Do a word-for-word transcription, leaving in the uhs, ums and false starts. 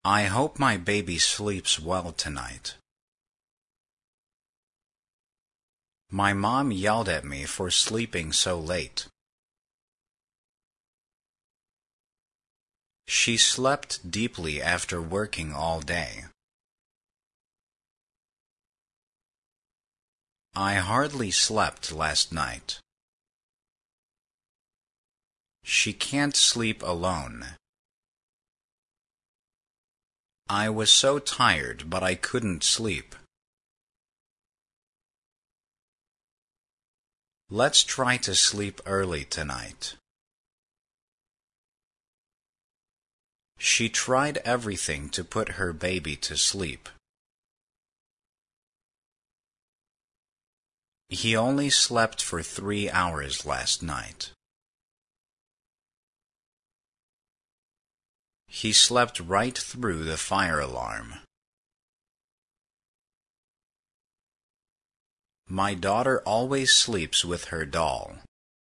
I hope my baby sleeps well tonight. My mom yelled at me for sleeping so late. She slept deeply after working all day. I hardly slept last night. She can't sleep alone. I was so tired, but I couldn't sleep. Let's try to sleep early tonight. She tried everything to put her baby to sleep. He only slept for three hours last night. He slept right through the fire alarm. My daughter always sleeps with her doll.